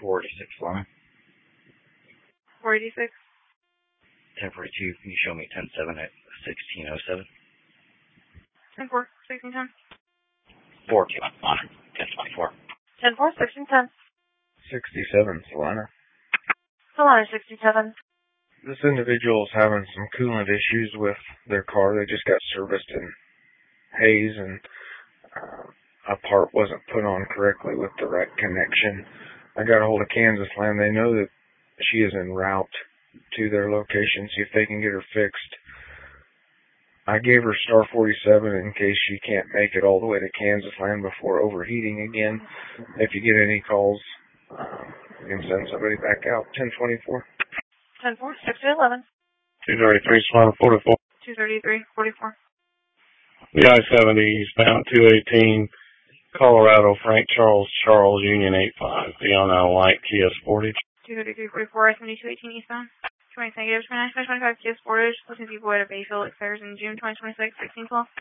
486 Lana. 486. 1042, can you show me 107 at 1607? 10-4, 1610. 4 Lana, 1024. 10-4, 1610. 67 Solana. Solana 67. This individual is having some coolant issues with their car. They just got serviced in Hayes, and a part wasn't put on correctly with the right connection. I got a hold of Kansas Land. They know that she is en route to their location, see if they can get her fixed. I gave her star 47 in case she can't make it all the way to Kansas Land before overheating again. If you get any calls, you can send somebody back out. 1024. 10-4, 6-11. 233 Solana 44. 233, 44. The I-70 eastbound 218, Colorado, Frank Charles, Union 85. The L9 Light Kia Sportage. 233, 44, I-70, 218 eastbound. 20 negatives for 925 Kia Sportage. Looking people at a Bayfield expires in June 2026, 1612.